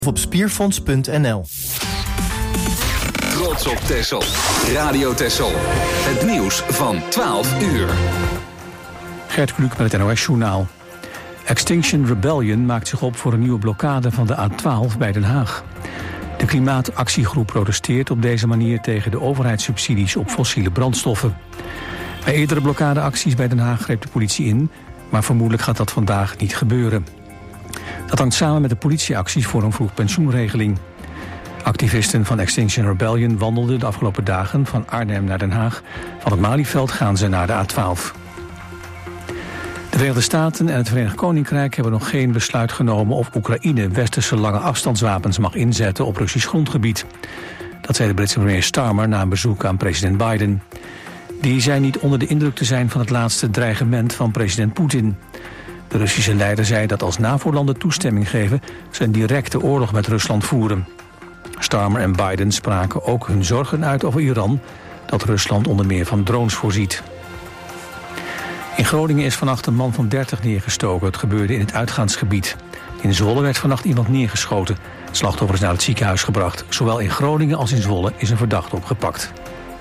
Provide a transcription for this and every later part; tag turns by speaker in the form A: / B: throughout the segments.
A: op spierfonds.nl.
B: Trots op Texel. Radio Texel. Het nieuws van 12 uur.
C: Gert Kluk met het NOS-journaal. Extinction Rebellion maakt zich op voor een nieuwe blokkade van de A12 bij Den Haag. De klimaatactiegroep protesteert op deze manier tegen de overheidssubsidies op fossiele brandstoffen. Bij eerdere blokkadeacties bij Den Haag greep de politie in, maar vermoedelijk gaat dat vandaag niet gebeuren. Dat hangt samen met de politieacties voor een vroegpensioenregeling. Activisten van Extinction Rebellion wandelden de afgelopen dagen van Arnhem naar Den Haag. Van het Malieveld gaan ze naar de A12. De Verenigde Staten en het Verenigd Koninkrijk hebben nog geen besluit genomen of Oekraïne westerse lange afstandswapens mag inzetten op Russisch grondgebied. Dat zei de Britse premier Starmer na een bezoek aan president Biden. Die zei niet onder de indruk te zijn van het laatste dreigement van president Poetin. De Russische leider zei dat als NAVO-landen toestemming geven, ze een directe oorlog met Rusland voeren. Starmer en Biden spraken ook hun zorgen uit over Iran, dat Rusland onder meer van drones voorziet. In Groningen is vannacht een man van 30 neergestoken. Het gebeurde in het uitgaansgebied. In Zwolle werd vannacht iemand neergeschoten. Het slachtoffer is naar het ziekenhuis gebracht. Zowel in Groningen als in Zwolle is een verdachte opgepakt.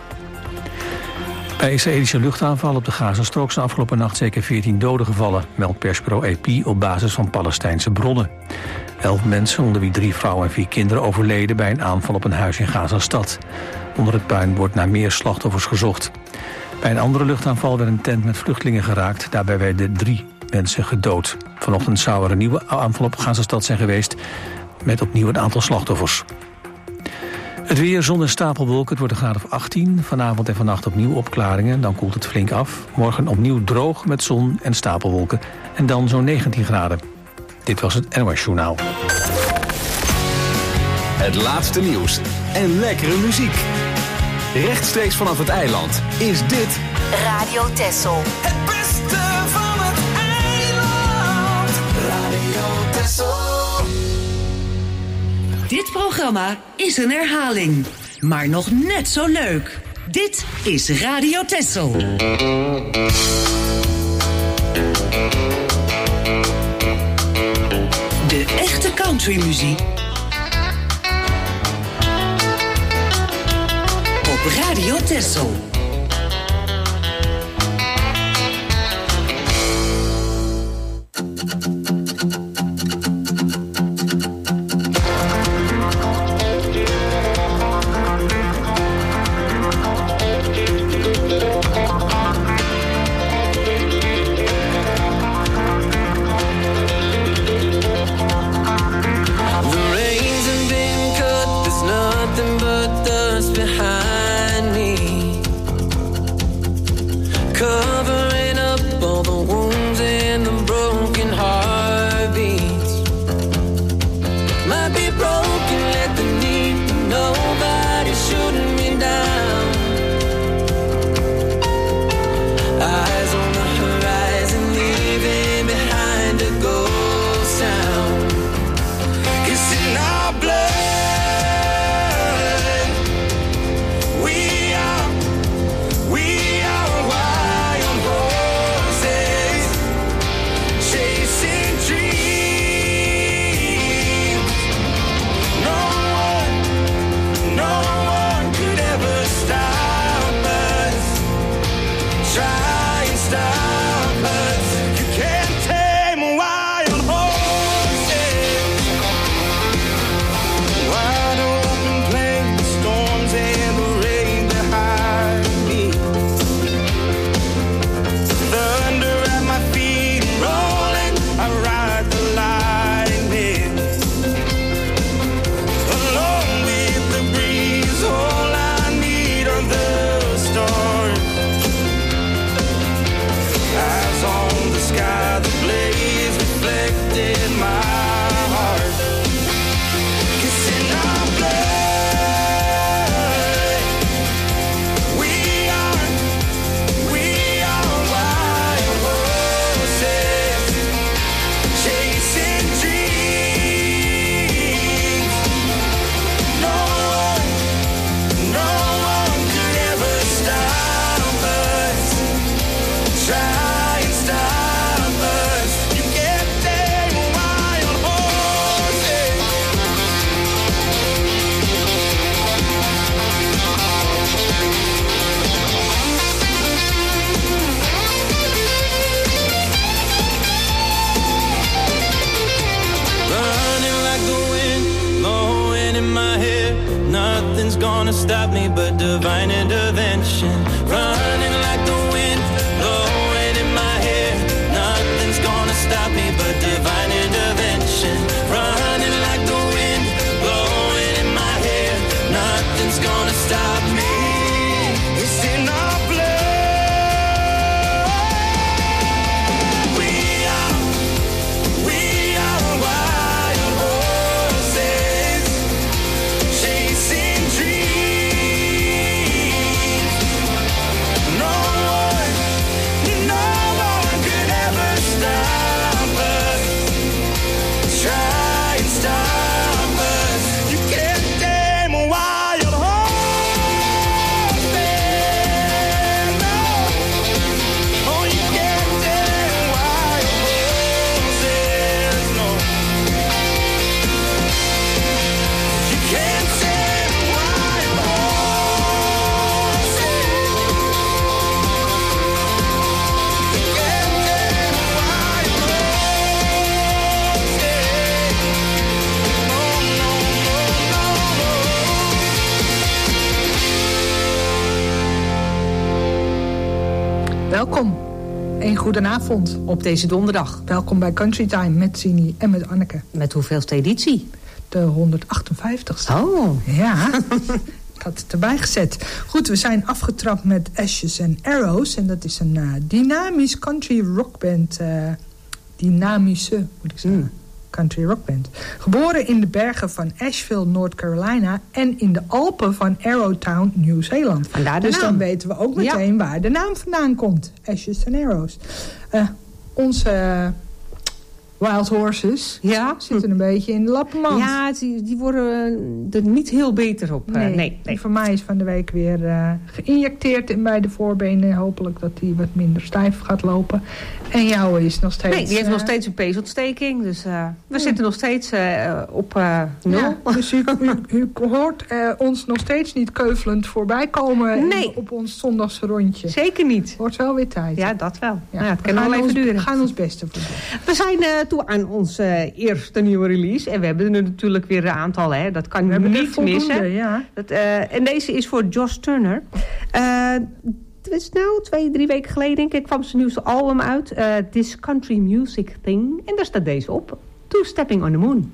C: Bij Israëlische luchtaanvallen op de Gazastrook zijn afgelopen nacht zeker 14 doden gevallen, meldt persbureau AP op basis van Palestijnse bronnen. 11 mensen, onder wie 3 vrouwen en 4 kinderen, overleden bij een aanval op een huis in Gazastad. Onder het puin wordt naar meer slachtoffers gezocht. Bij een andere luchtaanval werd een tent met vluchtelingen geraakt. Daarbij werden 3 mensen gedood. Vanochtend zou er een nieuwe aanval op Gazastad zijn geweest, met opnieuw een aantal slachtoffers. Het weer, zon en stapelwolken, het wordt een graad of 18. Vanavond en vannacht opnieuw opklaringen, dan koelt het flink af. Morgen opnieuw droog met zon en stapelwolken. En dan zo'n 19 graden. Dit was het NOS Journaal.
B: Het laatste nieuws en lekkere muziek. Rechtstreeks vanaf het eiland is dit
D: Radio Texel.
E: Het beste van het eiland. Radio Texel.
D: Dit programma is een herhaling, maar nog net zo leuk. Dit is Radio Texel. De echte countrymuziek op Radio Texel.
E: gonna stop me but divine intervention. Running like the wind, blowing in my hair. Nothing's gonna stop me but divine intervention. Running like the wind, blowing in my hair. Nothing's gonna stop me. It's in our blood. We are wild horses chasing dreams. No one could ever stop us. Try and stop us. You can't tame a wild horse, no. Oh, you can't tame wild horses, no. You can't tame wild horses. You can't tame wild horses. No, no, no, no.
F: Welkom. Een goedenavond op deze donderdag. Welkom bij Country Time met Sini en met Anneke.
G: Met hoeveelste editie?
F: De 158ste.
G: Oh.
F: Ja, ik had het erbij gezet. Goed, we zijn afgetrapt met Ashes and Arrows. En dat is een dynamisch country rockband. Dynamische, moet ik zeggen. Country rockband. Geboren in de bergen van Asheville, North Carolina. En in de Alpen van Arrowtown, Nieuw-Zeeland.
G: Vandaar de
F: dus
G: naam.
F: dan weten we ook meteen waar de naam vandaan komt. Ashes and Arrows. Onze Wild Horses zitten een beetje in de lappenmand.
G: Ja, die worden er niet heel beter op. Nee.
F: Die van mij is van de week weer geïnjecteerd in beide voorbenen. Hopelijk dat die wat minder stijf gaat lopen. En jouw is nog steeds...
G: Nee, die heeft nog steeds een peesontsteking. Dus we zitten nog steeds op 0.
F: Ja, dus u hoort ons nog steeds niet keuvelend voorbij komen op ons zondagse rondje.
G: Zeker niet.
F: Wordt wel weer tijd.
G: Ja, dat wel.
F: Ja,
G: het kan nog even duren.
F: We gaan ons beste voor doen.
G: We zijn toe aan onze eerste nieuwe release. En we hebben er natuurlijk weer een aantal. Hè. Dat kan niet missen.
F: Ja.
G: En deze is voor Josh Turner. Het is 2-3 weken geleden, denk ik, kwam zijn nieuwste album uit. This Country Music Thing. En daar staat deze op. Two Stepping on the Moon.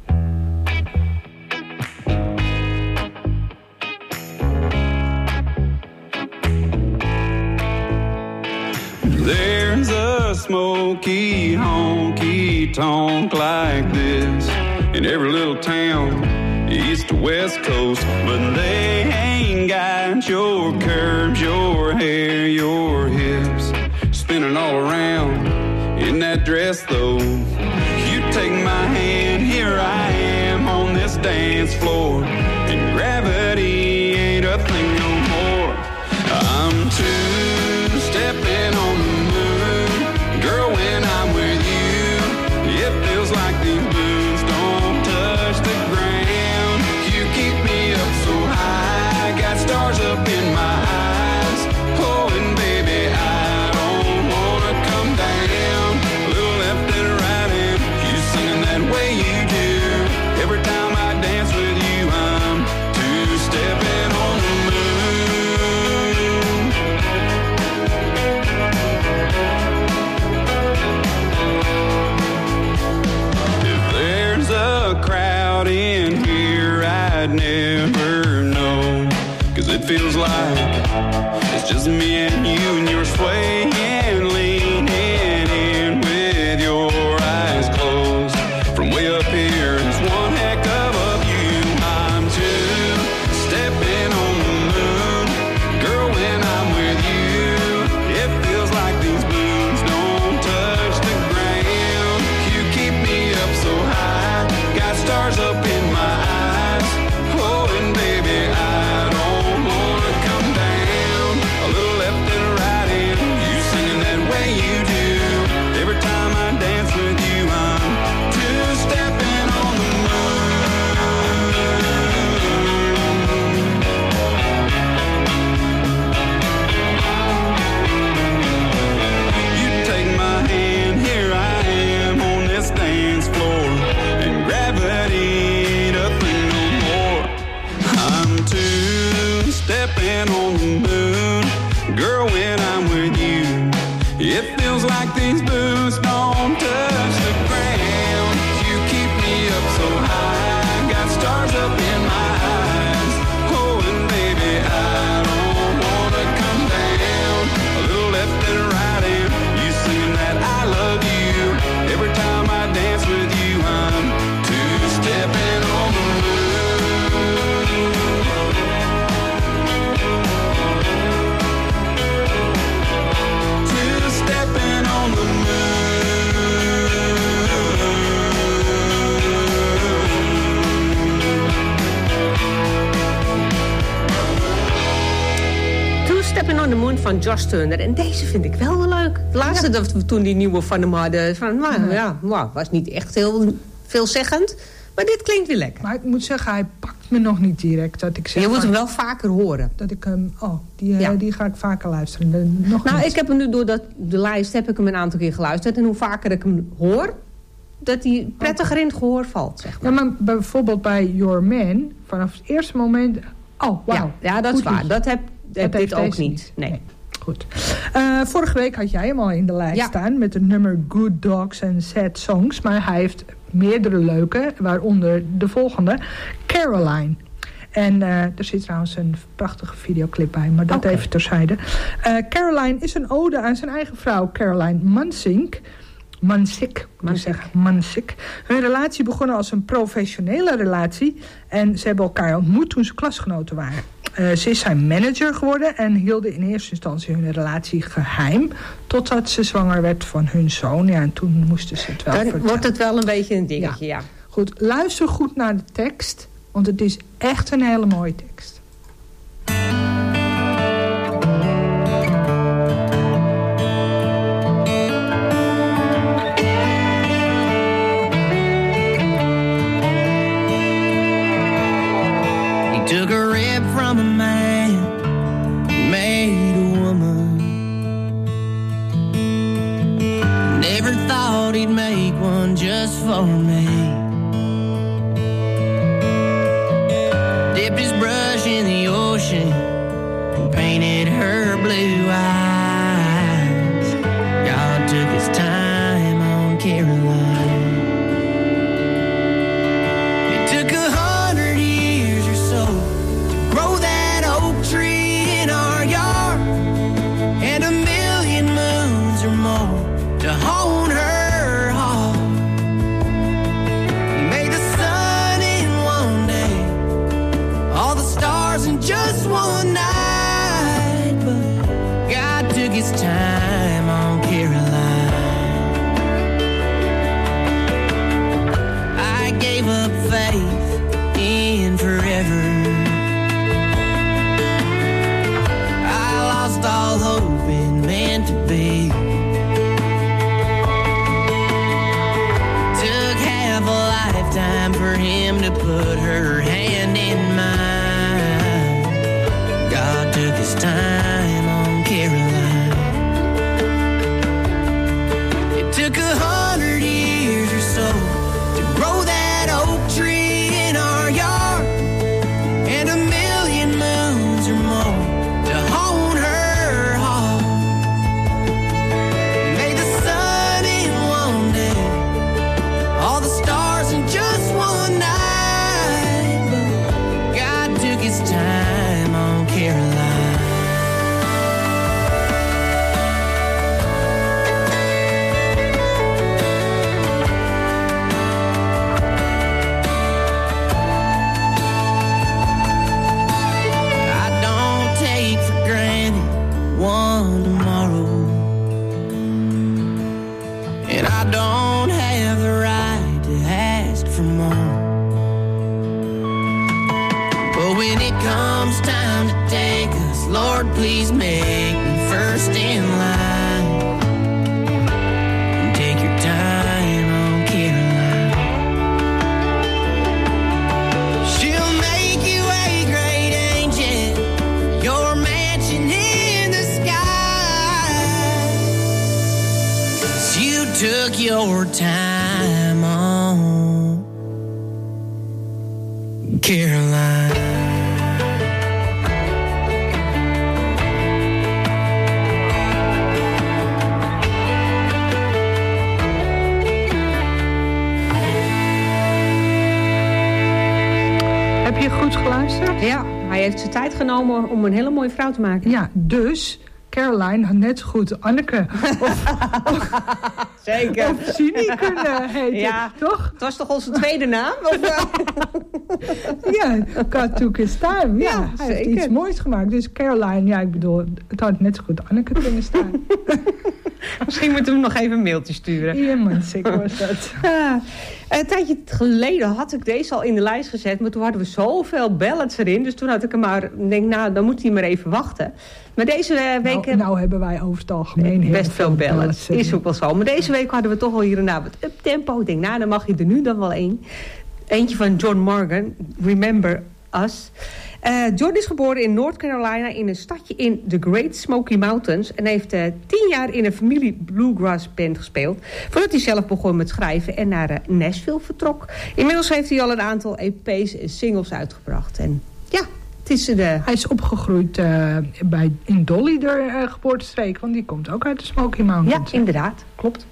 H: There's a smoky, honky tonk like this in every little town, east to west coast. But they ain't got your curves, your hair, your hips spinning all around in that dress though. You take my hand, here I am on this dance floor, and gravity ain't a thing no more. I'm two-stepping on the moon, girl, when I'm with you, it feels like these moons don't touch the ground. You keep me up so high, got stars up in my eyes. Oh, and baby, I don't wanna come down. A little left and right, and you singing that way you do. Every time I dance with you, I'm two-stepping on the moon. If there's a crowd in here, I'd never know, 'cause it feels like it's just me and you, and you're swaying, leaning in with your eyes closed. From way up here, it's one heck of a view. I'm two-stepping on the moon, girl, when I'm with you, it feels like these moons don't touch the ground. You keep me up so high, got stars up in my eyes. Oh, and baby, I don't wanna come down. A little left and right, and you singing that
G: on the Moon van Josh Turner. En deze vind ik wel leuk. De laatste dat we toen die nieuwe van hem hadden. Was niet echt heel veelzeggend. Maar dit klinkt weer lekker.
F: Maar ik moet zeggen, hij pakt me nog niet direct. Dat ik zeg,
G: je moet hem wel vaker horen.
F: Dat ik hem... die ga ik vaker luisteren.
G: Ik heb hem nu door de lijst heb ik hem een aantal keer geluisterd. En hoe vaker ik hem hoor, dat hij prettiger in het gehoor valt. Zeg maar.
F: Ja, maar bijvoorbeeld bij Your Man, vanaf het eerste moment... Oh, wauw.
G: Ja, dat is waar. Dat heb dit ook niet. Nee.
F: Goed. Vorige week had jij hem al in de lijst staan met het nummer Good Dogs and Sad Songs. Maar hij heeft meerdere leuke, waaronder de volgende, Caroline. En er zit trouwens een prachtige videoclip bij, maar dat even terzijde. Caroline is een ode aan zijn eigen vrouw, Caroline Mansik. Hun relatie begon als een professionele relatie. En ze hebben elkaar ontmoet toen ze klasgenoten waren. Ze is zijn manager geworden en hielden in eerste instantie hun relatie geheim. Totdat ze zwanger werd van hun zoon. Ja, en toen moesten ze het wel vertellen.
G: Dan wordt het wel een beetje een dingetje, ja.
F: Goed, luister goed naar de tekst. Want het is echt een hele mooie tekst.
E: Took a rib from a man, made a woman. Never thought he'd make one just for me. Dipped his brush in the ocean and painted her blue eyes. God took his time on Caroline. It took 100 years or so to grow that oak tree in our yard, and 1,000,000 moons or more to hone her heart. He made the sun in one day, all the stars in just one night, but God took his time on Caroline. I gave up faith in forever. I lost all hope in meant to be. Took half a lifetime for him to put her hand in mine. God took his time on Caroline. It took 100 years or so to grow that oak tree in our yard, and 1,000,000 moons or more to hone her heart. Made the sun in one day, all the stars in just one night, but God took his time on Caroline. I don't take for granted one tomorrow, and I don't have the right to ask for more. But when it comes time to take us, Lord, please make me first in line. And take your time on Caroline. She'll make you a great angel, your mansion in the sky. 'Cause you took your time on Caroline.
F: Heb je goed geluisterd?
G: Ja, hij heeft zijn tijd genomen om een hele mooie vrouw te maken.
F: Ja, dus Caroline had net zo goed Anneke
G: Zeker.
F: of Sini kunnen heten,
G: Ja,
F: toch?
G: het was toch onze tweede naam? Of,
F: Ja, God took his time. Ja,
G: Ja,
F: hij heeft
G: zeker.
F: iets moois gemaakt. Dus Caroline, ja, ik bedoel, het had net zo goed Anneke kunnen staan.
G: Misschien moeten we hem nog even een mailtje sturen.
F: Ian Munsick was dat.
G: Een tijdje geleden had ik deze al in de lijst gezet. Maar toen hadden we zoveel ballads erin. Dus toen had ik hem maar... denk, nou, dan moet hij maar even wachten. Maar deze week...
F: Nou hebben wij over het algemeen
G: best veel ballads. Is ook wel zo. Maar deze week hadden we toch al hier en daar wat uptempo. Ik denk, nou, dan mag je er nu dan wel één. Eentje van John Morgan. Remember Us. John is geboren in North Carolina in een stadje in the Great Smoky Mountains. En heeft 10 jaar in een familie bluegrass band gespeeld. Voordat hij zelf begon met schrijven en naar Nashville vertrok. Inmiddels heeft hij al een aantal EP's en singles uitgebracht. En ja, het is hij
F: is opgegroeid in Dolly, de geboortestreek. Want die komt ook uit de Smoky Mountains.
G: Ja, inderdaad. Klopt.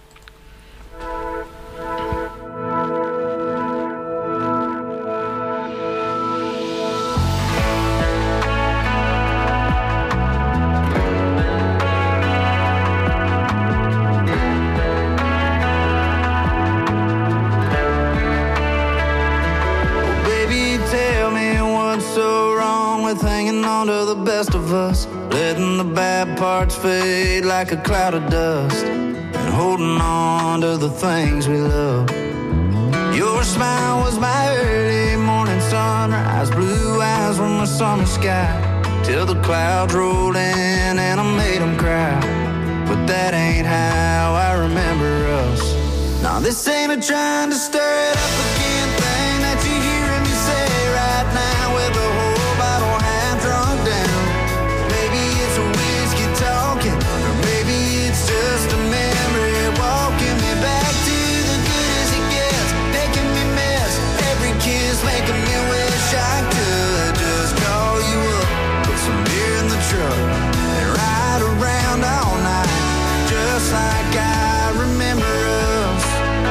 I: Letting the bad parts fade like a cloud of dust, and holding on to the things we love. Your smile was my early morning sunrise, blue eyes were my summer sky, till the clouds rolled in and I made them cry. But that ain't how I remember us. Now this ain't a trying to stir it up again thing that you're hearing me say right now, with the whole bottle half drunk down. Maybe it's a whiskey talking, or maybe it's just a memory walking me back to the good as it gets, making me miss every kiss, making me wish I could just call you up, put some beer in the truck, and ride around all night, just like I remember us.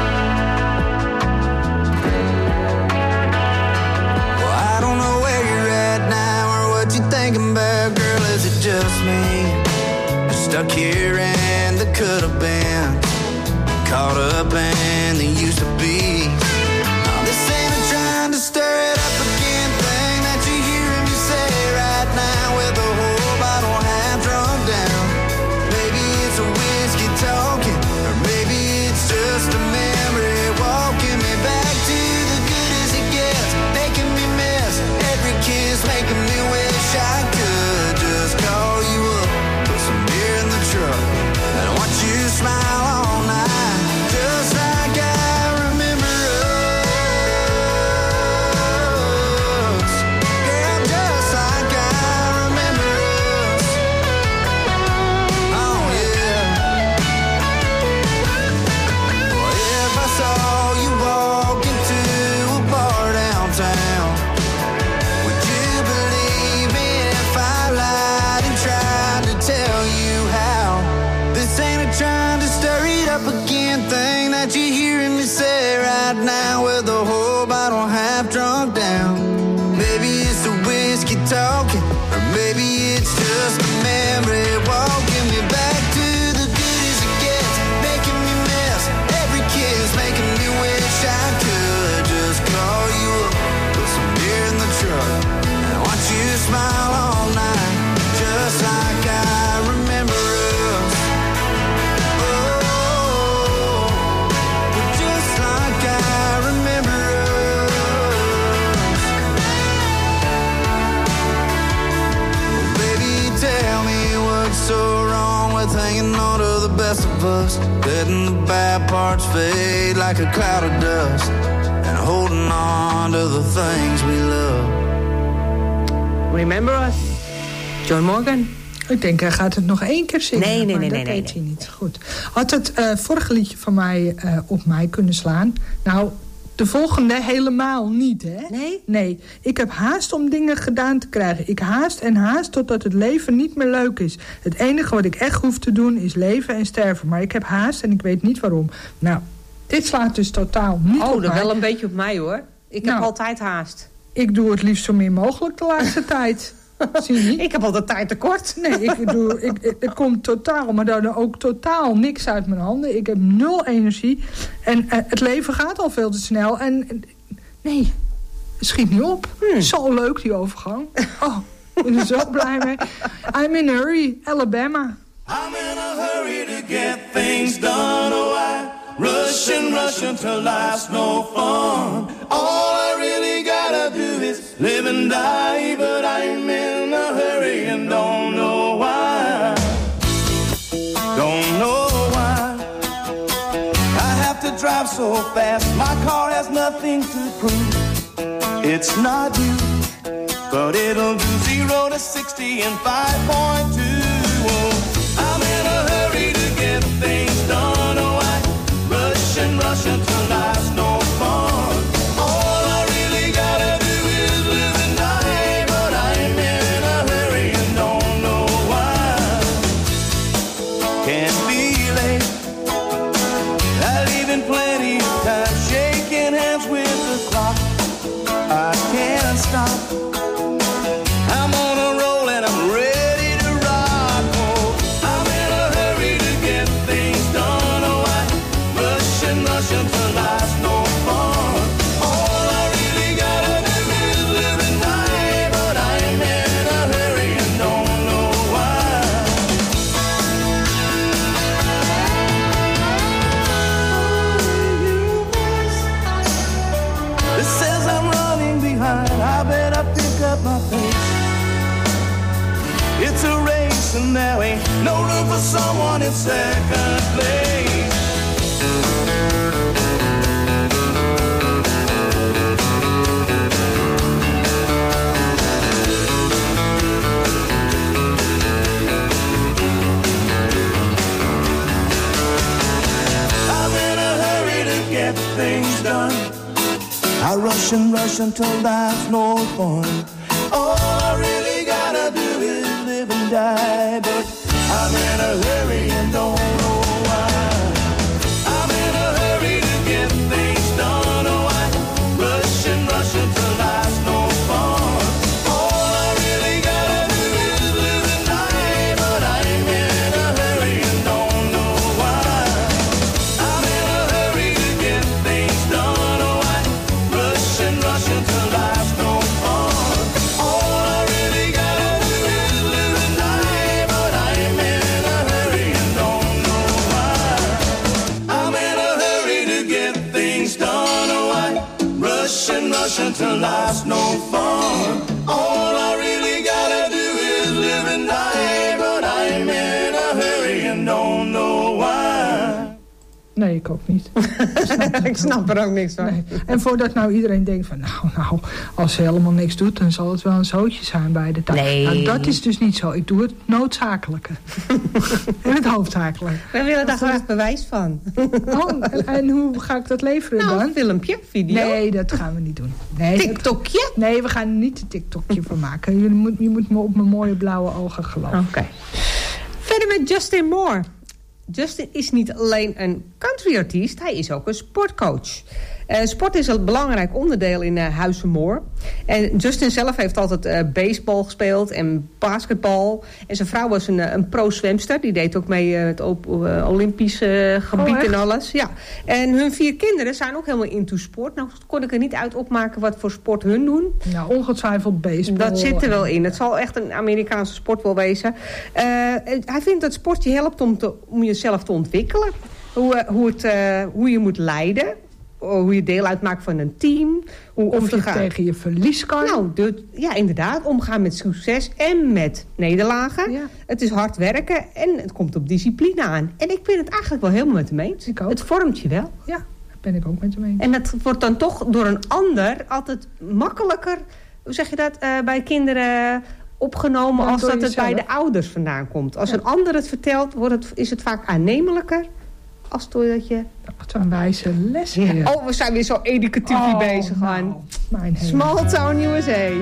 I: Well, I don't know where you're at now or what you're thinking about, girl, is it just me? Stuck here and the could have been, caught up in the used to be. Now this ain't a trying to stir it up again thing that you're hearing me say right now, with the whole bottle half drunk down. Maybe it's a whiskey talking, or maybe it's just a memory walking me back to the good as it gets, making me miss every kiss, making me wish I could just call you up, truck, and watch you smile all night, just like I remember us. Girl, just like I remember us. Oh yeah. Well, if I saw you walk into a bar downtown, would you believe me if I lied and tried to tell you how? This ain't a trying to stir it up again thing that you're hearing me say right now, with the whole bottle half drunk down. Maybe it's the whiskey talking, or maybe it's just a memory walking me back to the good as it gets, making me miss every kiss, making me wish I could just call you up, put some beer in the truck, and watch you smile all night, just like I remember us. So wrong with hanging on to the best of us, letting the bad parts fade like a cloud of dust, and holding on to the things we love.
G: Remember Us, John Morgan.
F: Ik denk, hij gaat het nog 1 keer zingen.
G: Nee.
F: Dat deed hij niet. Goed. Had het vorige liedje van mij op mij kunnen slaan? Nou, de volgende helemaal niet, hè?
G: Nee?
F: Nee. Ik heb haast om dingen gedaan te krijgen. Ik haast en haast totdat het leven niet meer leuk is. Het enige wat ik echt hoef te doen is leven en sterven. Maar ik heb haast en ik weet niet waarom. Nou, dit slaat dus totaal niet op
G: dat
F: mij.
G: wel een beetje op mij, hoor. Ik heb altijd haast.
F: Ik doe het liefst zo min mogelijk de laatste tijd. Zie je niet?
G: Ik heb altijd tijd tekort.
F: Nee, er komt totaal, maar dan ook totaal niks uit mijn handen. Ik heb 0 energie. En het leven gaat al veel te snel. En nee, het schiet niet op. Zo leuk, die overgang. Oh, ik ben er zo blij mee. I'm in a hurry, Alabama.
I: I'm in a hurry to
E: get things done. Oh, I rush until life's no fun. All I really gotta do is live and die, but I'm in a hurry and don't know why. Don't know why I have to drive so fast. My car has nothing to prove. It's not you, but it'll do 0 to 60 in 5.2. Oh, I'm in a hurry to get things done. Oh, I rush until life's no fun. All I really gotta do is live and die, but I'm in a hurry and don't know why. Can't be late, I leave in plenty of time, shaking hands with the clock. I can't stop, I'm on a roll and I'm ready to rock. Oh, I'm in a hurry to get things done. Oh, I rush until life's no fun. All I really gotta do is live and die, but I'm in a hurry and don't know why. It says I'm running behind, I better pick up my pace. It's a race and there ain't no room for someone in second place. Things done. I rush until life's no fun. All I really gotta do is live and die, but I'm in a hurry and don't know why. I'm in a hurry to get things done. Oh, I rush until life's no fun. All I really gotta do is live and die, but I'm in a hurry and don't know why. I'm in a hurry to get things done. Oh, I rush until life's no fun. All I really gotta do is live and die, but I'm in a hurry and don't know why. I'm in a hurry to get things done. Oh, I rush until life's no fun. All I really gotta do is live and die, but I'm in a hurry and don't know why.
F: Nee, ik ook niet.
G: Ik snap er ook niks van.
F: Nee. En voordat nou iedereen denkt van... Nou, als ze helemaal niks doet... dan zal het wel een zootje zijn bij de taak.
G: Nee.
F: Nou, dat is dus niet zo. Ik doe het noodzakelijke. En het hoofdzakelijke.
G: We willen daar graag bewijs van.
F: Oh, en hoe ga ik dat leveren dan?
G: Een filmpje, video.
F: Nee, dat gaan we niet doen. Nee,
G: TikTokje?
F: Nee, we gaan er niet een TikTokje van maken. Je moet me op mijn mooie blauwe ogen geloven.
G: Oké. Verder met Justin Moore. Justin is niet alleen een countryartiest, hij is ook een sportcoach. Sport is een belangrijk onderdeel in Huizen Moore. En Justin zelf heeft altijd baseball gespeeld en basketbal. En zijn vrouw was een pro-zwemster. Die deed ook mee het Olympische gebied en alles. Ja. En hun 4 kinderen zijn ook helemaal into sport. Nou kon ik er niet uit opmaken wat voor sport hun doen.
F: Nou, ongetwijfeld baseball.
G: Dat zit er wel in. Het zal echt een Amerikaanse sport wel wezen. Hij vindt dat sport je helpt om jezelf te ontwikkelen. Hoe je moet leiden. Hoe je deel uitmaakt van een team.
F: Of je tegen je verlies kan.
G: Nou, ja, inderdaad. Omgaan met succes en met nederlagen.
F: Ja.
G: Het is hard werken en het komt op discipline aan. En ik ben het eigenlijk wel helemaal met hem eens.
F: Ik ook.
G: Het vormt je wel.
F: Ja, dat ben ik ook met hem eens.
G: En dat wordt dan toch door een ander altijd makkelijker... Hoe zeg je dat? Bij kinderen opgenomen als dat het bij de ouders vandaan komt. Als een ander het vertelt, is het vaak aannemelijker... als doordat je...
F: Wat een wijze les weer.
G: Ja. Oh, we zijn weer zo educatief bezig gaan.
F: Nou,
G: Small Town USA.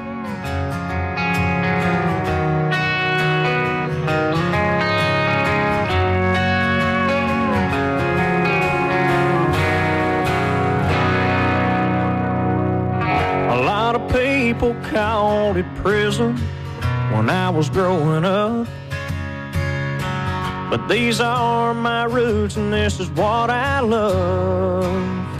J: A lot of people called it prison when I was growing up. But these are my roots and this is what I love.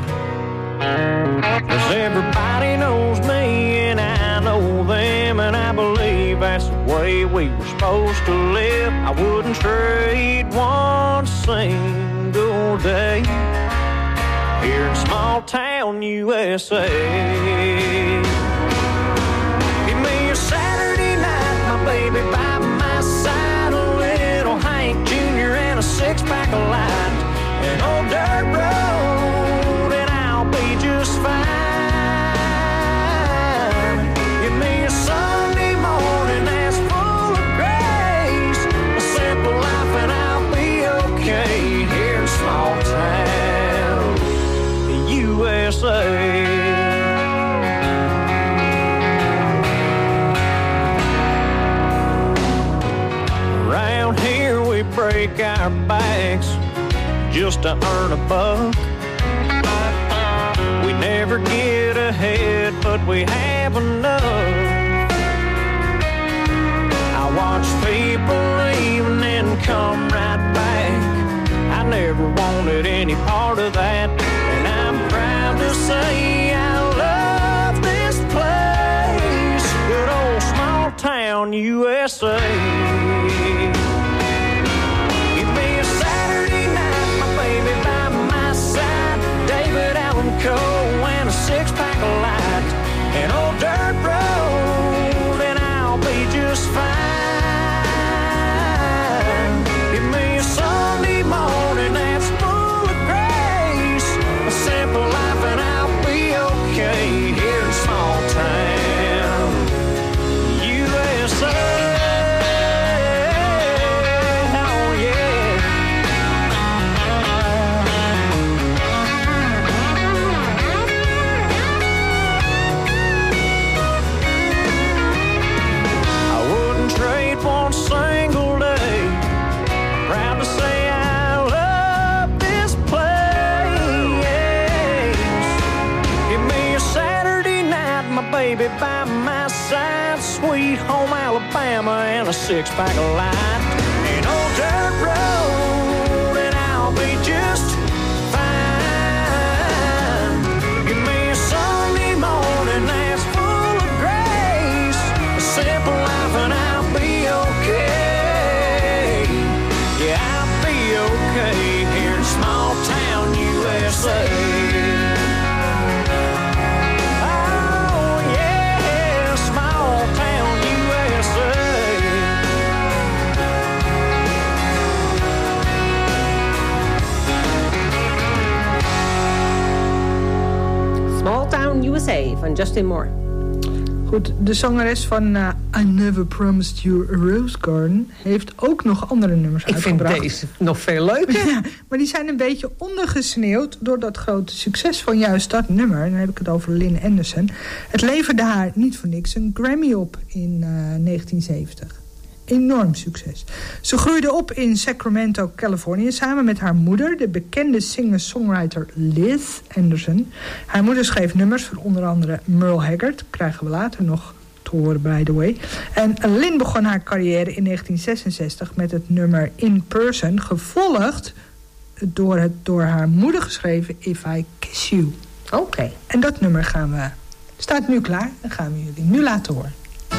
J: 'Cause everybody knows me and I know them, and I believe that's the way we were supposed to live. I wouldn't trade one single day here in small town USA. Give me a Saturday night, my baby by my side, a little Hank Jr. and a six-pack of light, an old dirt road, and I'll be just fine. Give me a Sunday morning that's full of grace, a simple life, and I'll be okay here in small town USA. Around here we break our backs just to earn a buck. We never get ahead, but we have enough. I watch people leave and then come right back. I never wanted any part of that, and I'm proud to say I love this place, good old small town USA. Give me a Saturday night, my baby by my side, David Allan Coe and a six-pack of light, an old dirt road, and I'll be just fine. Give me a Sunday morning that's full of grace, a simple life, and I'll be okay here in small town USA. Oh yeah. I wouldn't trade one single day. Proud to say I love this place. Give me a Saturday night, my baby by my side, sweet home Alabama, and a six-pack of light, an old dirt road, and I'll be just fine. Give me a Sunday morning that's full of grace, a simple life, and I'll be okay. Yeah, I'll be okay here in small town USA. Oh yeah, small town USA.
G: Small Town USA van Justin Moore.
F: Goed, de zangeres van I Never Promised You a Rose Garden heeft ook nog andere nummers uitgebracht.
G: Ik vind deze nog veel leuker.
F: Ja, maar die zijn een beetje ondergesneeuwd door dat grote succes van juist dat nummer. Dan heb ik het over Lynn Anderson. Het leverde haar niet voor niks een Grammy op in 1970. Enorm succes. Ze groeide op in Sacramento, Californië, samen met haar moeder, de bekende singer-songwriter Liz Anderson. Haar moeder schreef nummers voor onder andere Merle Haggard, krijgen we later nog te horen, by the way. En Lynn begon haar carrière in 1966 met het nummer In Person, gevolgd door het door haar moeder geschreven If I Kiss You.
G: Oké.
F: En dat nummer staat nu klaar en gaan we jullie nu laten horen.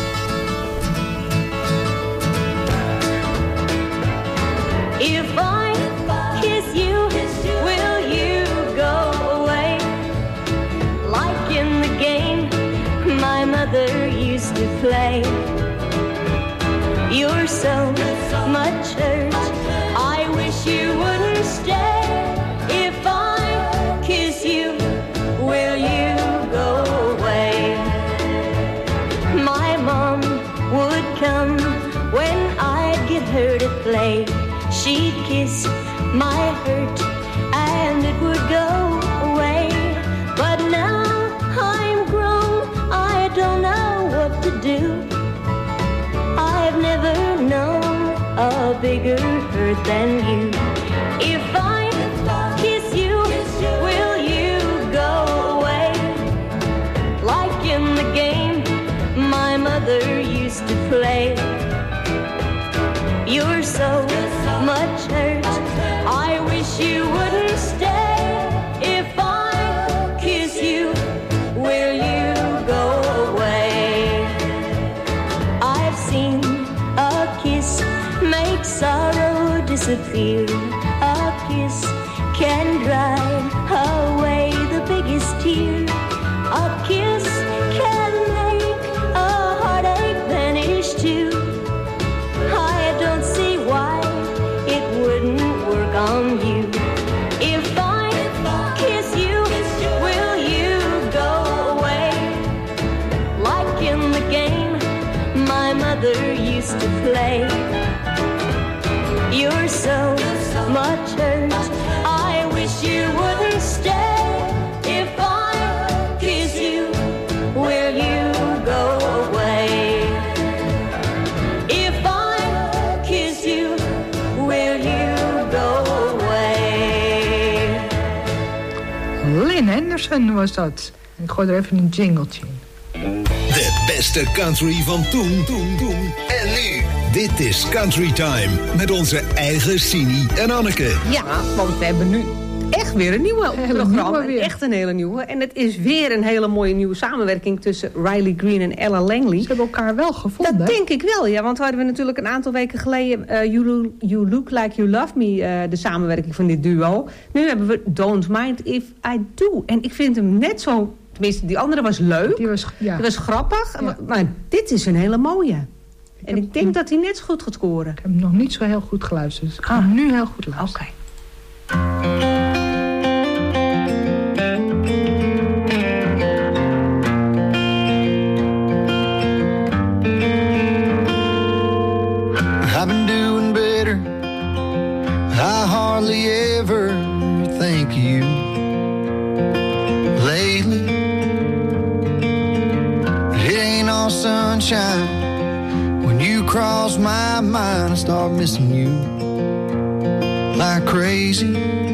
K: If I kiss you, will you go away? Like in the game my mother used to play. You're so much hurt, I wish you wouldn't stay. If I kiss you, will you go away? My mom would come when I'd get her to play. She'd kiss my hurt and it would go away. But now I'm grown, I don't know what to do. I've never known a bigger hurt than you. If I kiss you, will you go away? Like in the game my mother used to play. You're so much hurt, I wish you wouldn't stay. If I kiss you, will you go away? I've seen a kiss make sorrow disappear. A mother used to play. You're so much hurt, I wish you wouldn't stay. If I kiss you, will you go away? If I kiss you, will you go away?
F: Lynn Anderson was dat. Ik gooi er even een jingletje in.
L: De beste country van toen en nu. Dit is Country Time met onze eigen Sini en Anneke.
G: Ja, want we hebben nu echt weer een nieuwe programma.
F: Nieuwe
G: echt een hele nieuwe. En het is weer een hele mooie nieuwe samenwerking tussen Riley Green en Ella Langley.
F: Ze hebben elkaar wel gevonden.
G: Dat denk ik wel, ja. Want we hadden natuurlijk een aantal weken geleden You Look Like You Love Me, de samenwerking van dit duo. Nu hebben we Don't Mind If I Do. En ik vind hem net zo... Tenminste, die andere was leuk. Die was grappig. Ja. Maar dit is een hele mooie. En ik denk dat hij net zo goed gaat scoren.
F: Ik heb hem nog niet zo heel goed geluisterd. Dus ik ga hem nu heel goed luisteren.
G: Oké.
I: I've been doing better. I hardly ever think of you lately. It ain't all sunshine. When you cross my mind, I start missing you like crazy.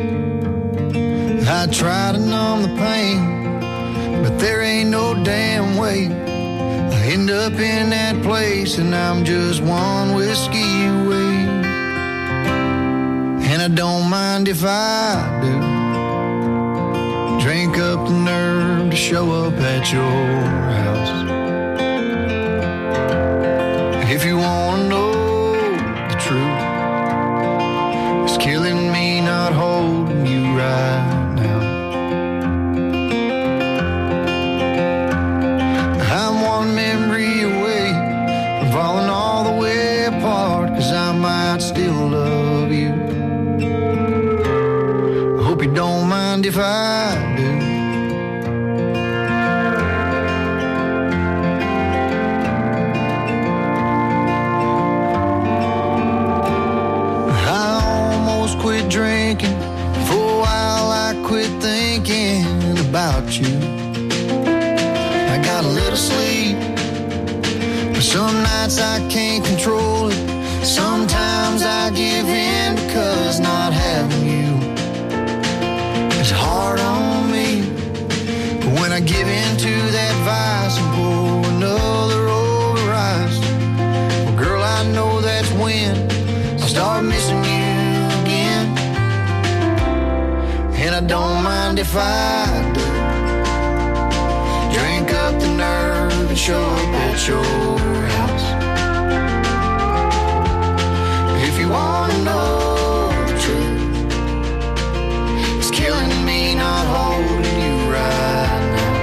I: I try to numb the pain, but there ain't no damn way. I end up in that place and I'm just one whiskey away. And I don't mind if I do. Drink up the nerve to show up at your house. If you wanna know the truth, it's killing me not holding you right now. I'm one memory away from falling all the way apart, 'cause I might still love you. I hope you don't mind if I do. Quit drinking. For a while I quit thinking about you. I got a little sleep, but some nights I can't control it. Sometimes I give in because not having you is hard on me. But when I give in to that vice and pour another over ice, well girl, I know that's when I start missing you. And I don't mind if I do. Drink up the nerve and show up at your house. If you wanna know the truth, it's killing me not holding you right now.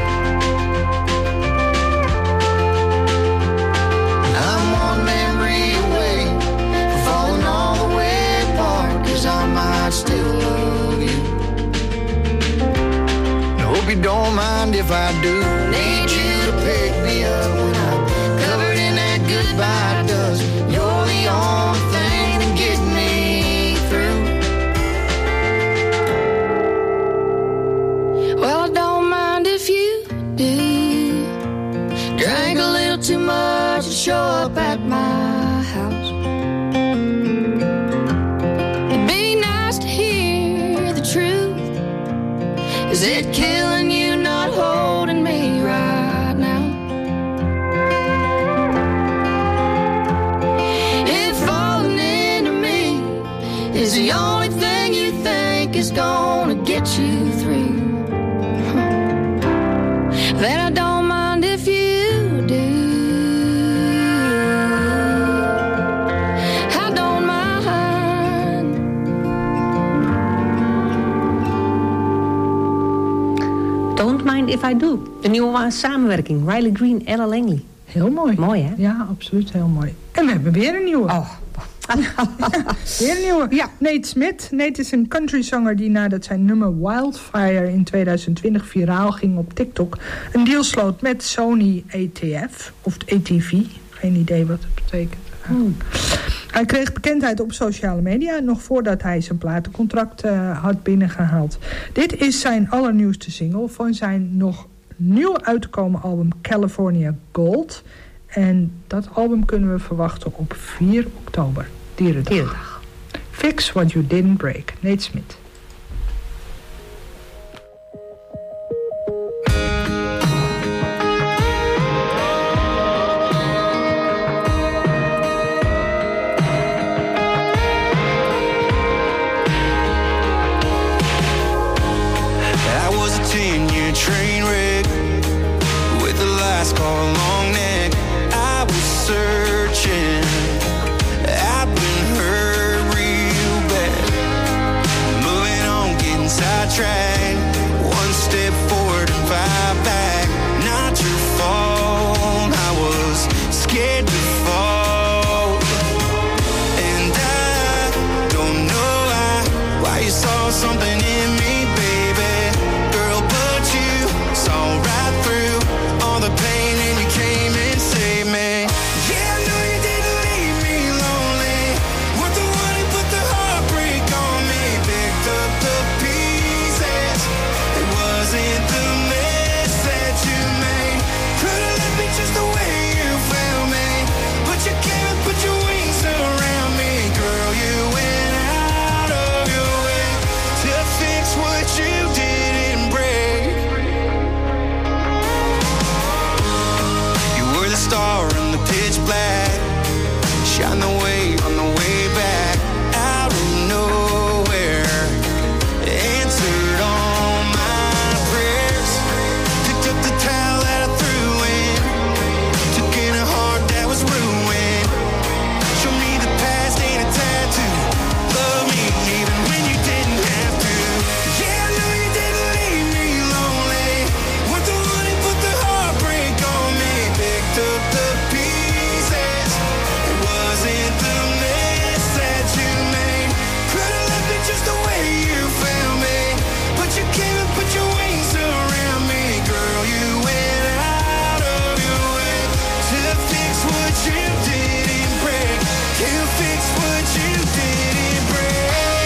I: And I'm one memory away from falling all the way apart, 'cause I might still love you. Hope you don't mind if I do. Need you to pick me up when I'm covered in that goodbye dust. You're the only thing to get me through. Well, I don't mind if you do. Drank a little too much and show up at my house. It'd be nice to hear the truth. Is it killing you not holding me right now? If falling into me is the only thing you think is gonna get you through, then I don't mind if you do. I don't mind.
G: Don't Mind If I Do. De nieuwe samenwerking. Riley Green, Ella Langley.
F: Heel mooi.
G: Mooi, hè?
F: Ja, absoluut heel mooi. En we hebben weer een nieuwe.
G: Oh.
F: Weer een nieuwe. Ja, Nate Smith. Nate is een countryzanger die nadat zijn nummer Wildfire in 2020 viraal ging op TikTok, een deal sloot met Sony ATV. Geen idee wat het betekent. Hij kreeg bekendheid op sociale media nog voordat hij zijn platencontract had binnengehaald. Dit is zijn allernieuwste single van zijn nog nieuw uitgekomen album California Gold. En dat album kunnen we verwachten op 4 oktober, Dierendag. Fix What You Didn't Break, Nate Smith.
I: Train wreck with the last call long neck. I was searching, I've been hurt real bad. Moving on, getting sidetracked. 1 step forward and 5 back. Not your fault, I was scared to fall. And I don't know why you saw something in me, baby. Girl, but you saw right through all the pain and you came and saved me. Yeah, I know you didn't leave me lonely. Weren't the one who put the heartbreak on me. Picked up the pieces. It wasn't the mess that you made. Could've left me just the way you found me. But you came and put your wings around me. Girl, you went out of your way to fix what you didn't break. You were the star in the pitch black. Shine the way on the way back. Out of nowhere, answered all my prayers. Picked up the towel that I threw in. Took in a heart that was ruined. Show me the past ain't a tattoo. Love me even when you didn't have to. Yeah, I know you didn't leave me lonely. Weren't the one who put the heartbreak on me. Picked up the pieces. It wasn't the mess that you made. Could've left me just the way you found me. But you came and put your wings around me. Girl, you went out of your way to fix what you didn't break. You fix what you didn't break.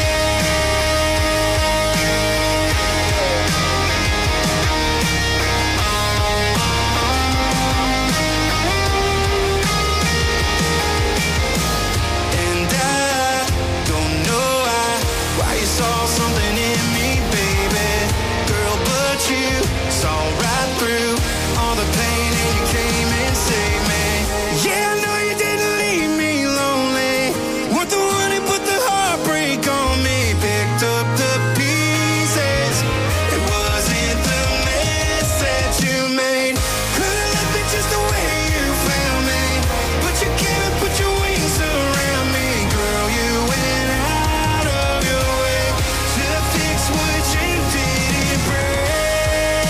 I: And I don't know why you saw something in me, baby. Girl, but you saw right through all the pain and you came and saved me. Yeah, I know you didn't leave me lonely. Weren't the one who put the heartbreak on me. Picked up the pieces. It wasn't the mess that you made. Could've left me just the way you found me. But you came and put your wings around me. Girl, you went out of your way to fix what you didn't break.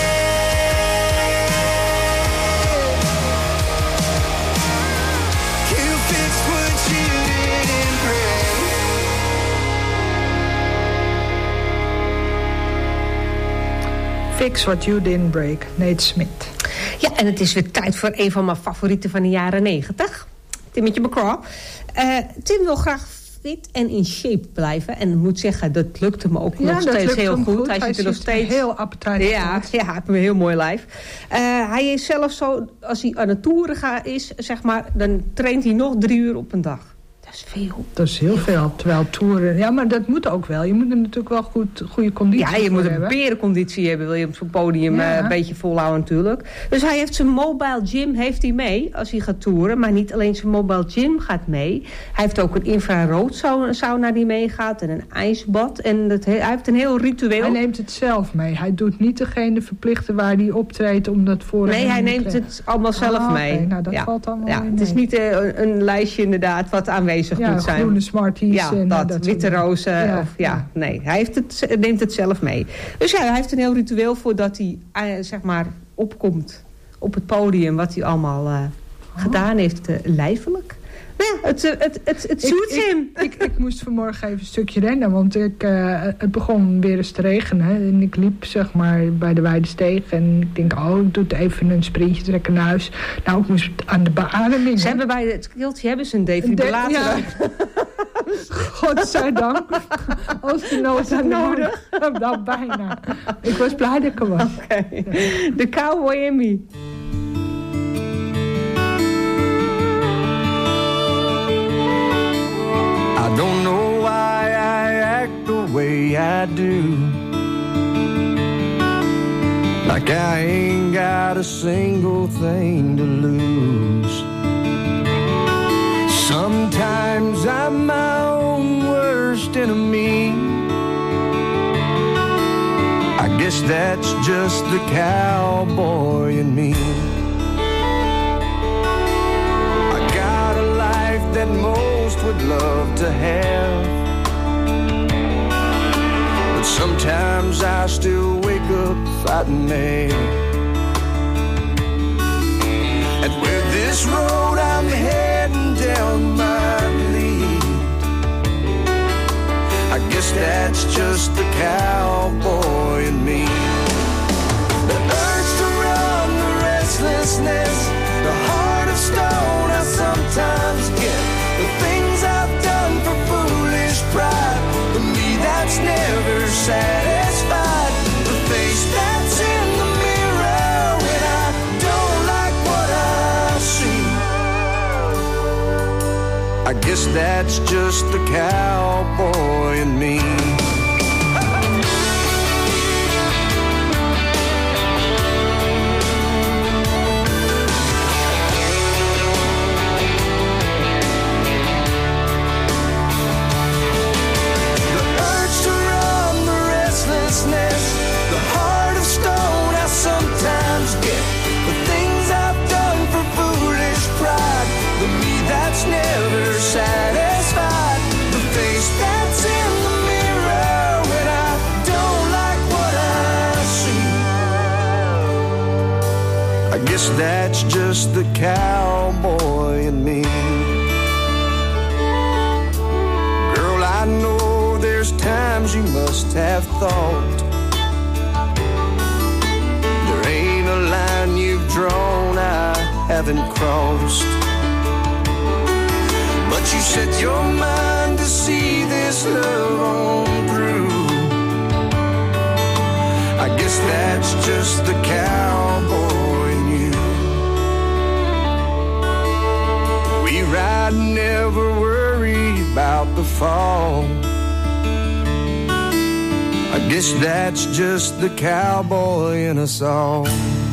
I: You fix what you didn't break.
F: Fix What You Didn't Break, Nate Smith.
G: Ja, en het is weer tijd voor een van mijn favorieten van de jaren 90. Timmetje McGraw. Tim wil graag fit en in shape blijven. En ik moet zeggen, dat lukte me ook nog steeds heel goed. Hij ziet er nog steeds
F: heel appetijtelijk uit.
G: Ja, hij heeft een heel mooi lijf. Hij is zelfs zo, als hij aan het toeren is, zeg maar, dan traint hij nog 3 uur op een dag. Dat is veel.
F: Dat is heel veel, terwijl toeren... Ja, maar dat moet ook wel. Je moet er natuurlijk wel goede conditie
G: Ja, je moet een
F: hebben.
G: berenconditie hebben. Wil je op zo'n podium een beetje volhouden natuurlijk. Dus hij heeft zijn mobile gym mee als hij gaat toeren. Maar niet alleen zijn mobile gym gaat mee. Hij heeft ook een infrarood sauna die meegaat. En een ijsbad. En hij heeft een heel ritueel.
F: Hij neemt het zelf mee. Hij doet niet degene verplichten waar hij optreedt om dat voor
G: Nee, hij neemt het allemaal zelf mee.
F: Okay. Nou, dat valt allemaal mee.
G: Het is niet een lijstje inderdaad wat aanwezig moet zijn.
F: Groene Smarties.
G: Ja,
F: en
G: dat witte rozen. Nee, hij neemt het zelf mee. Dus ja, hij heeft een heel ritueel voordat hij zeg maar opkomt op het podium. Wat hij allemaal gedaan heeft lijfelijk. Ja, het zoet hem.
F: Ik moest vanmorgen even een stukje rennen, want het begon weer eens te regenen. En ik liep zeg maar bij de Weidesteeg en ik denk, ik doe even een sprintje, trekken naar huis. Nou, ik moest aan de beademing.
G: Ze hebben bij het keeltje een defibrillator.
F: Ja. Godzijdank. Als de nood aan nodig. Nou, bijna. Ik was blij dat ik er was.
G: Okay. De Cowboy in Me.
I: I don't know why I act the way I do. Like I ain't got a single thing to lose. Sometimes I'm my own worst enemy. I guess that's just the cowboy in me. I got a life that most would love to have, but sometimes I still wake up fighting mad. And with this road I'm heading down my lead, I guess that's just the cowboy in me. The urge to run, the restlessness, the heart of stone I sometimes get. The things I've done for foolish pride, for me that's never satisfied. The face that's in the mirror when I don't like what I see, I guess that's just the cowboy in me. The heart of stone I sometimes get. The things I've done for foolish pride, the me that's never satisfied. The face that's in the mirror when I don't like what I see, I guess that's just the cowboy in me. Girl, I know there's times you must have thought there ain't a line you've drawn I haven't crossed, but you set your mind to see this love on through. I guess that's just the cowboy in you. We ride, never worry about the fall. I guess that's just the cowboy in us all.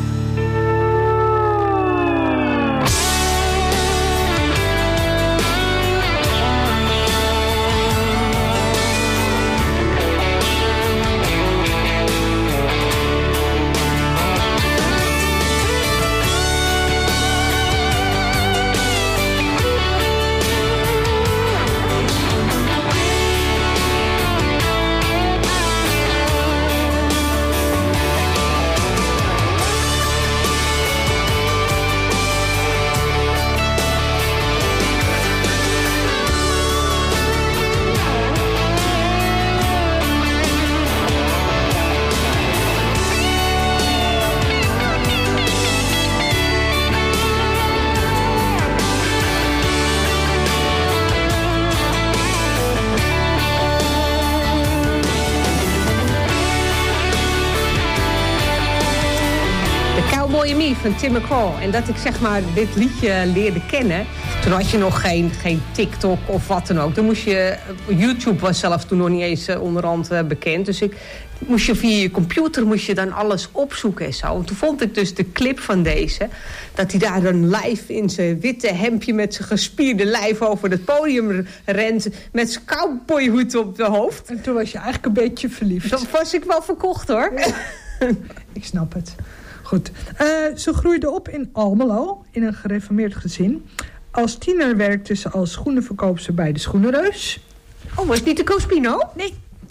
G: Van Tim McGraw. En dat ik zeg maar dit liedje leerde kennen. Toen had je nog geen TikTok of wat dan ook. Dan moest je, YouTube was zelf toen nog niet eens onderhand bekend. Dus moest je via je computer moest je dan alles opzoeken en zo. En toen vond ik dus de clip van deze. Dat hij daar dan live in zijn witte hemdje met zijn gespierde lijf over het podium rent. Met zijn cowboyhoed op de hoofd.
F: En toen was je eigenlijk een beetje verliefd.
G: Dan was ik wel verkocht hoor.
F: Ja. Ik snap het. Goed. Ze groeide op in Almelo, in een gereformeerd gezin. Als tiener werkte ze als schoenenverkoopster bij de Schoenenreus.
G: Oh, was het niet de Cospino?
F: Nee,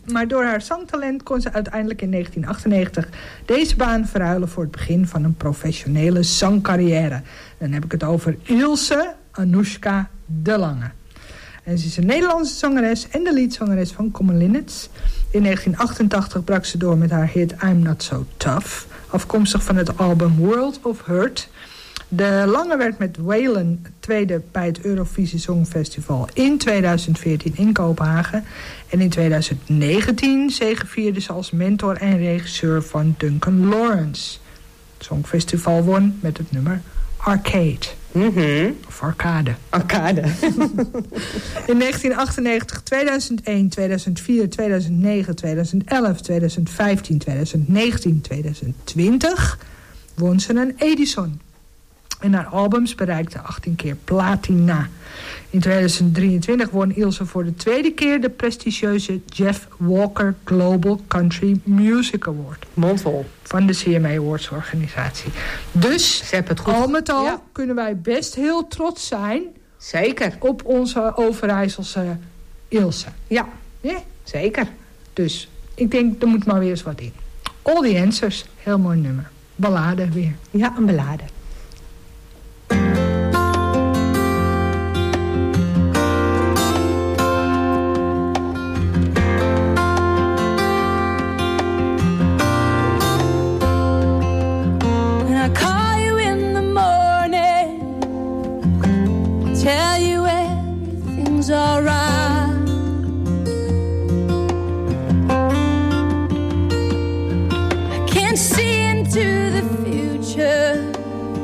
F: Maar door haar zangtalent kon ze uiteindelijk in 1998 deze baan verruilen voor het begin van een professionele zangcarrière. Dan heb ik het over Ilse Anoushka de Lange. En ze is een Nederlandse zangeres en de liedzangeres van Common Linnets. In 1988 brak ze door met haar hit I'm Not So Tough, afkomstig van het album World of Hurt. De Lange werd met Waylon tweede bij het Eurovisie Songfestival in 2014 in Kopenhagen. En in 2019 zegevierde ze als mentor en regisseur van Duncan Lawrence. Het Songfestival won met het nummer Arcade. Of Arcade.
G: Arcade.
F: In 1998, 2001, 2004, 2009, 2011, 2015, 2019, 2020 won ze een Edison. En haar albums bereikten 18 keer platina. In 2023 won Ilse voor de tweede keer de prestigieuze Jeff Walker Global Country Music Award.
G: Mondvol.
F: Van de CMA Awards organisatie. Dus al met al kunnen wij best heel trots zijn.
G: Zeker.
F: Op onze Overijsselse Ilse.
G: Ja, zeker.
F: Dus ik denk, er moet maar weer eens wat in. All the Answers, heel mooi nummer. Ballade weer.
G: Ja, een ballade.
M: Tell you everything's alright. I can't see into the future,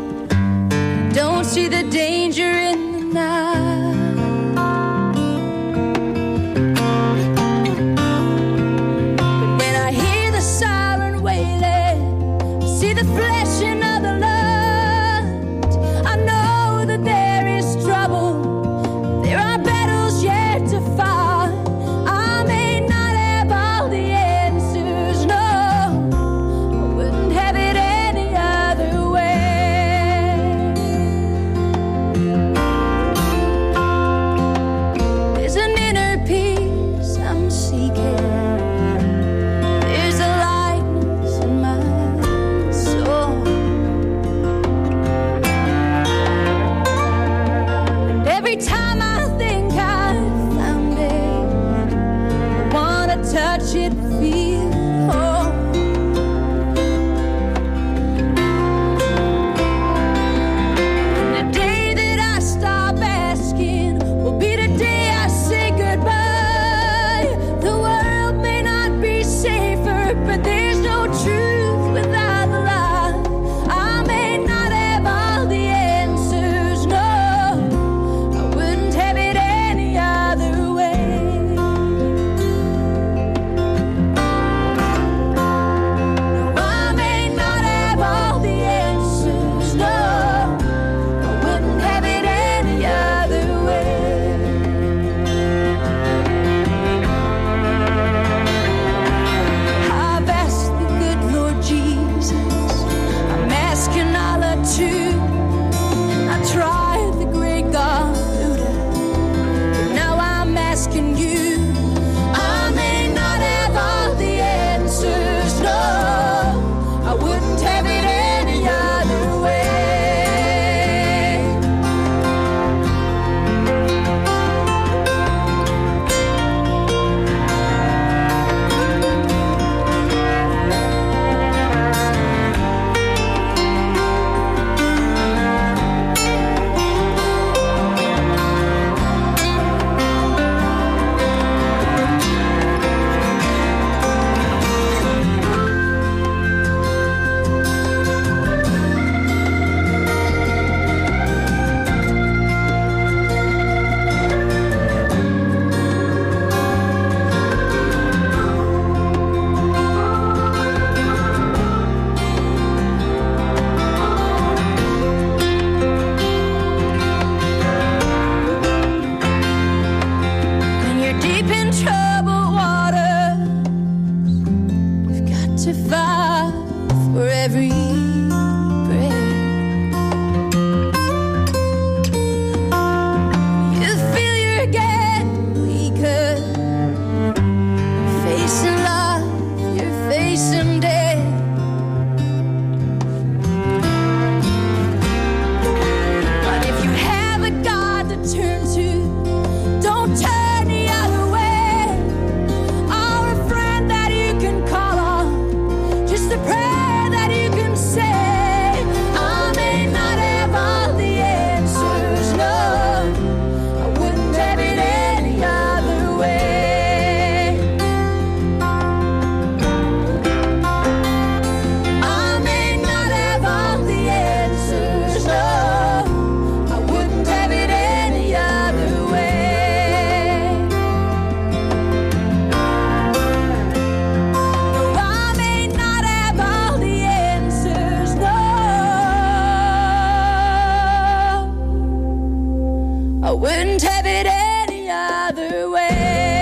M: I wouldn't have it any other way.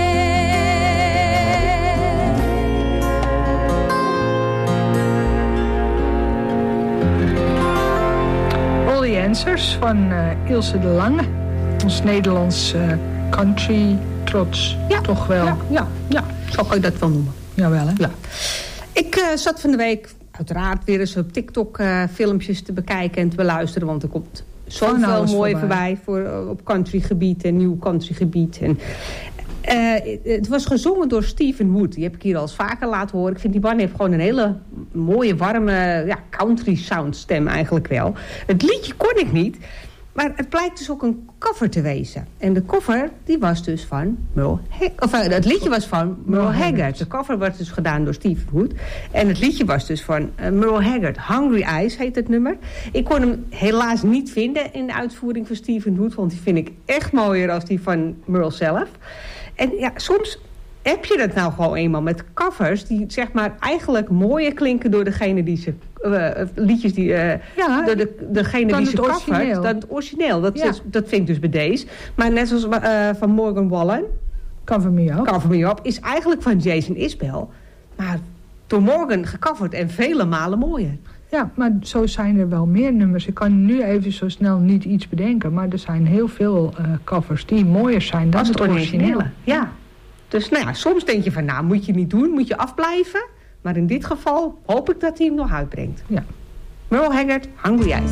F: All the Answers van Ilse de Lange. Ons Nederlands country trots.
G: Ja,
F: toch wel.
G: Ja. Zo kan je dat wel noemen.
F: Jawel, hè?
G: Ja. Ik zat van de week uiteraard weer eens op TikTok filmpjes te bekijken en te beluisteren. Want er komt zoveel mooi voorbij op countrygebied en nieuw countrygebied. En het was gezongen door Stephen Wood. Die heb ik hier al eens vaker laten horen. Ik vind die man heeft gewoon een hele mooie, warme country sound stem eigenlijk wel. Het liedje kon ik niet. Maar het blijkt dus ook een cover te wezen. En de cover, die was dus van Merle Haggard. Het liedje was van Merle Haggard. De cover werd dus gedaan door Stephen Wood. En het liedje was dus van Merle Haggard. Hungry Eyes heet het nummer. Ik kon hem helaas niet vinden in de uitvoering van Stephen Wood. Want die vind ik echt mooier als die van Merle zelf. En ja, soms heb je dat nou gewoon eenmaal met covers die zeg maar eigenlijk mooier klinken door degene die ze liedjes die door degene die ze covert dan het origineel. Dat vind ik dus bij deze. Maar net zoals van Morgan Wallen,
F: Cover Me Up,
G: is eigenlijk van Jason Isbell, maar door Morgan gecoverd en vele malen mooier.
F: Ja, maar zo zijn er wel meer nummers. Ik kan nu even zo snel niet iets bedenken, maar er zijn heel veel covers die mooier zijn dan het originele.
G: Ja. Dus nou ja, soms denk je van, nou, moet je niet doen, moet je afblijven. Maar in dit geval hoop ik dat hij hem nog uitbrengt.
F: Ja.
G: Merle Haggard, Hungry Eyes.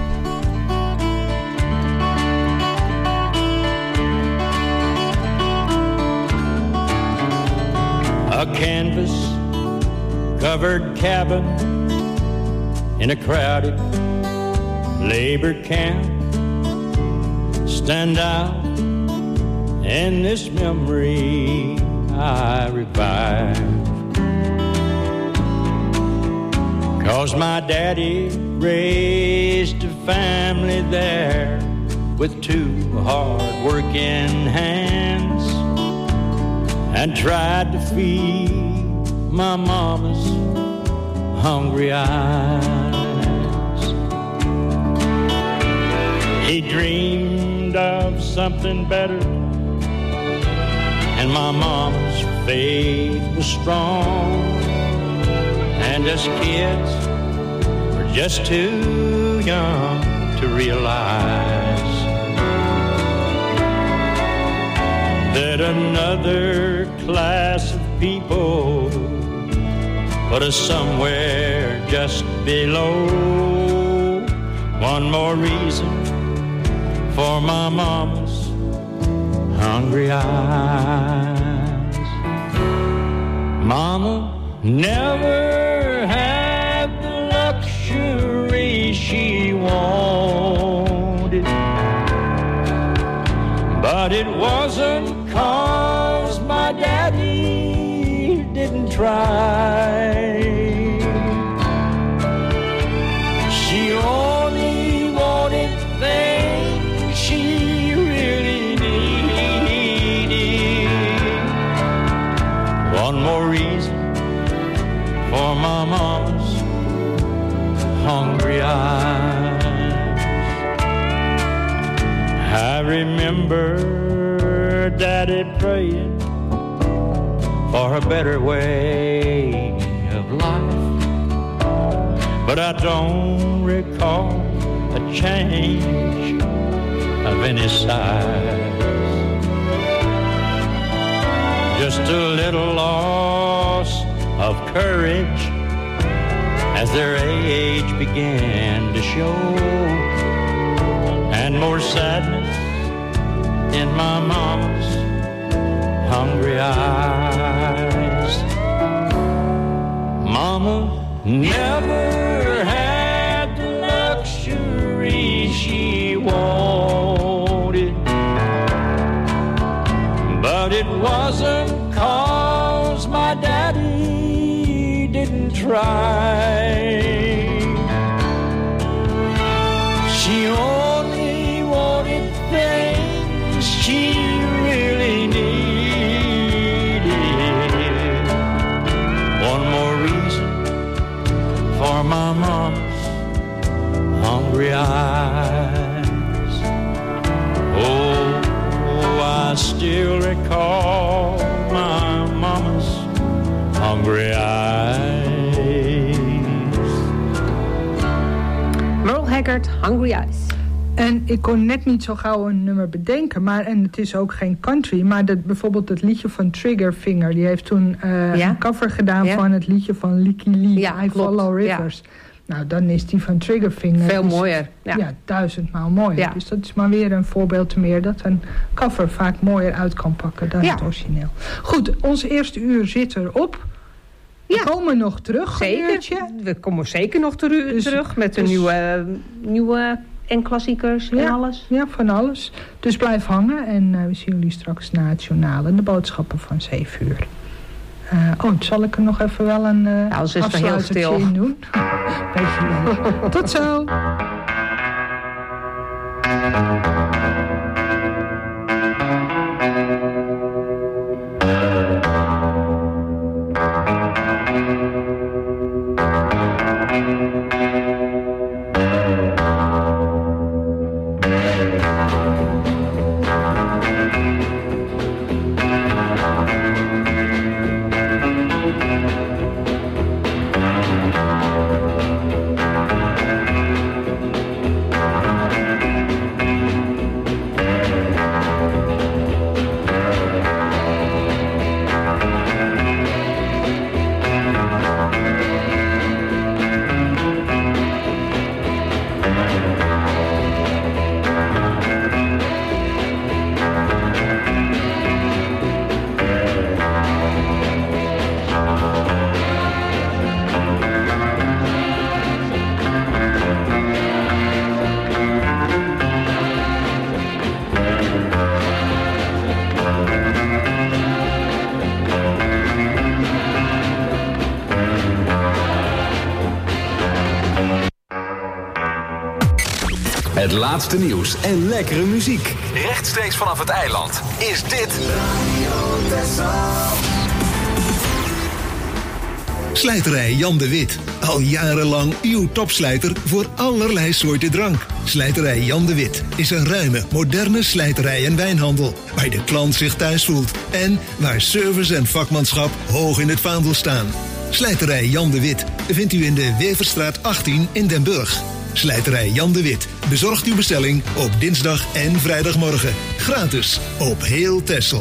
J: A canvas-covered cabin in a crowded labor camp stand out in this memory I revive. 'Cause my daddy raised a family there with 2 hard-working hands and tried to feed my mama's hungry eyes. He dreamed of something better, and my mama's faith was strong. And us kids were just too young to realize that another class of people put us somewhere just below. One more reason for my mama's hungry eyes. Mama never had the luxury she wanted, but it wasn't 'cause my daddy didn't try. She only wanted things she really needed. One more reason for my mama's hungry eyes. I remember Daddy praying for a better way of life, but I don't recall a change of any size. Just a little loss of courage as their age began to show, and more sadness in my mama's hungry eyes. Mama never had the luxury she wanted, but it wasn't 'cause my daddy didn't try. She only wanted things she really needed. One more reason for my mama's hungry eyes.
G: Leonard, Hungry Eyes.
F: En ik kon net niet zo gauw een nummer bedenken. En het is ook geen country. Maar bijvoorbeeld het liedje van Triggerfinger. Die heeft toen een cover gedaan van het liedje van Licky Lee.
G: Ja,
F: I Follow Rivers. Ja. Nou, dan is die van Triggerfinger...
G: Veel mooier.
F: Ja, 1000-maal mooier. Ja. Dus dat is maar weer een voorbeeld te meer... dat een cover vaak mooier uit kan pakken dan het origineel. Goed, ons eerste uur zit erop. We komen nog terug,
G: zeker. We komen zeker nog terug met een nieuwe en klassiekers en alles.
F: Ja, van alles. Dus blijf hangen en we zien jullie straks na het journaal en de boodschappen van 7 uur. Zal ik er nog even wel een afsluitertje in doen? Tot zo!
B: Het laatste nieuws en lekkere muziek. Rechtstreeks vanaf het eiland is dit...
L: Slijterij Jan de Wit. Al jarenlang uw topslijter voor allerlei soorten drank. Slijterij Jan de Wit is een ruime, moderne slijterij en wijnhandel... waar de klant zich thuis voelt en waar service en vakmanschap hoog in het vaandel staan. Slijterij Jan de Wit vindt u in de Weverstraat 18 in Den Burg. Slijterij Jan de Wit bezorgt uw bestelling op dinsdag en vrijdagmorgen. Gratis op heel Texel.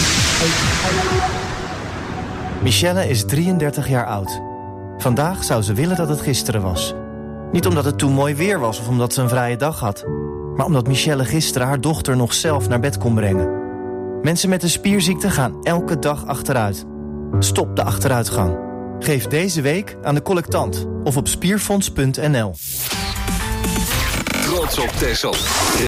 A: Michelle is 33 jaar oud. Vandaag zou ze willen dat het gisteren was. Niet omdat het toen mooi weer was of omdat ze een vrije dag had... maar omdat Michelle gisteren haar dochter nog zelf naar bed kon brengen. Mensen met een spierziekte gaan elke dag achteruit. Stop de achteruitgang. Geef deze week aan de collectant of op spierfonds.nl.
B: Trots op Texel.